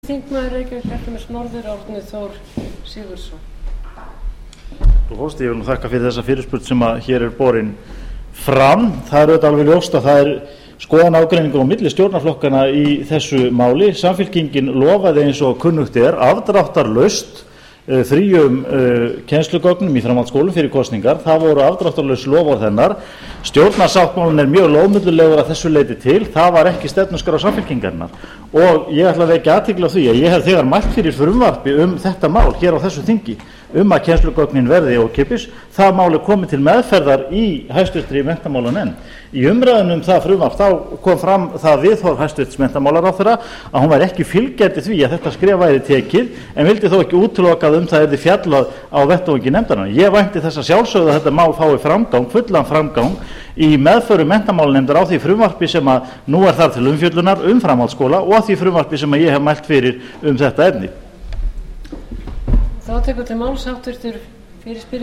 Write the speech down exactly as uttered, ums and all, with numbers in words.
Þingmaður Reykjavíkurkjördæmis norður, Árni Þór Sigurðsson. Frú forseti, ég vil nú þakka fyrir þessa fyrirspurn sem að hér er borin fram. Það er auðvitað alveg ljóst að það er skoðanágreiningur á milli stjórnarflokkana í þessu máli. Samfylkingin lofaði eins og kunnugt er afdráttarlaust fríum uh, kennslugögnum í framhaldsskólum fyrir kosningar. Það voru afdráttarlaus loforð hennar. Stjórnarsáttmálinn er mjög lóðmullulegur að þessu leyti til. Það var ekki stefnuskrá Samfylkingarinnar og ég ætla að vekja athygli á því að ég hef þegar mælt fyrir frumvarpi um þetta mál hér á þessu þingi um að kennslugögnin verði ókeypis. Það mál er komið til meðferðar í hæstvirtri menntamálanefnd. Í umræðunum um það frumvarp þá kom fram það viðhorf hæstvirts menntamálaráðherra að hún væri ekki fylgjandi því að þetta skref væri tekið en vildi þó ekki útilokað um það yrði fjallað á vettvangi nefndarinnar. Ég vænti þess að sjálfsögðu að þetta mál fái framgang, fullan framgang í meðförum menntamálanefndar á því frumvarpi sem að nú er þar til umfjöllunar um framhaldsskóla og því frumvarpi sem að ég hef mælt fyrir um þetta efni. Þá tekur til máls háttvirtur fyrirspyrjandi.